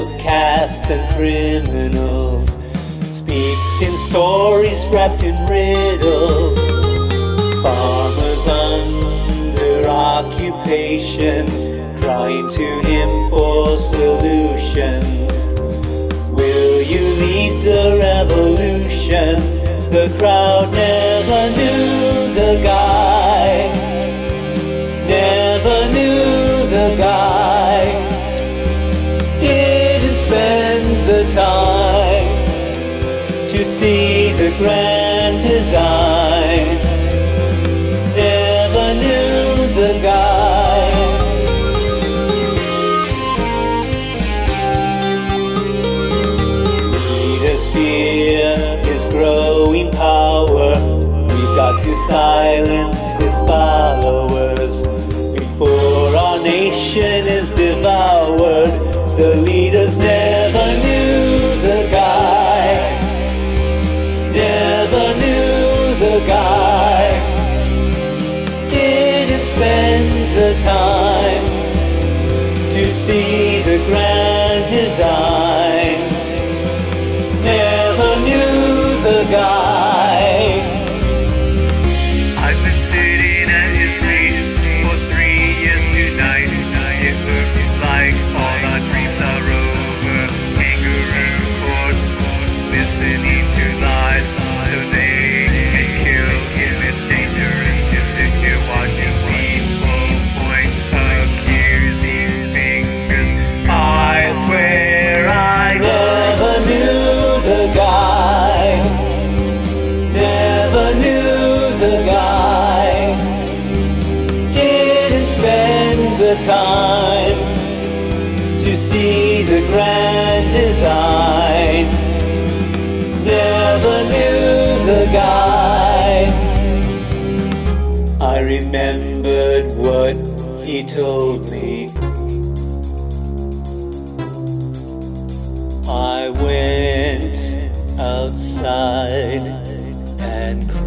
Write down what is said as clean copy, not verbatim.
outcasts and criminals, speaks in stories wrapped in riddles. Farmers under occupation, crying to him for solutions. Will you lead the revolution? The crowd never knew the guy, never knew the guy. Didn't spend the time to see the grand design, never knew the guy. Leaders fear his growing power. We've got to silence his followers before our nation is devoured. The leaders never knew the guy, never knew the guy. Didn't spend the time to see the grand design, never knew the guy. I've been sitting at his feet for 3 years tonight. It looks like all our dreams are over. Kangaroo courts, listening to lies so they can kill him. It's dangerous to sit here watching people point accusing fingers. I swear I Never knew the guy, never knew the guy. Didn't spend the time to see the grand design, never knew the guy. I remembered what he told me. I went outside and cried.